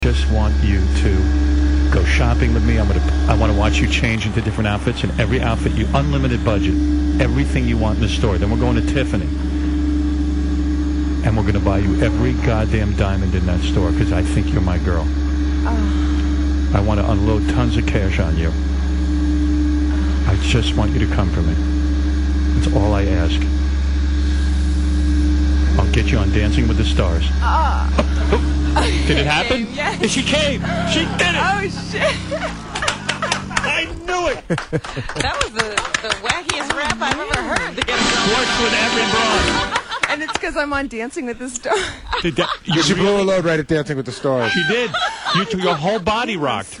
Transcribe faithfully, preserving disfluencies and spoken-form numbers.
Just want you to go shopping with me. I'm gonna. I want to watch you change into different outfits, and every outfit you unlimited budget, everything you want in the store. Then we're going to Tiffany, and we're gonna buy you every goddamn diamond in that store because I think you're my girl. Oh. I want to unload tons of cash on you. Oh. I just want you to come for me. That's all I ask. I'll get you on Dancing with the Stars. Oh. Did it happen? Yes. She came. She did it. Oh, shit. I knew it. That was the, the wackiest rap I've ever heard. To get Works with every broad. And it's because I'm on Dancing with the Stars. Did that, you She really, blew a load right at Dancing with the Stars. She did. You, your whole body rocked.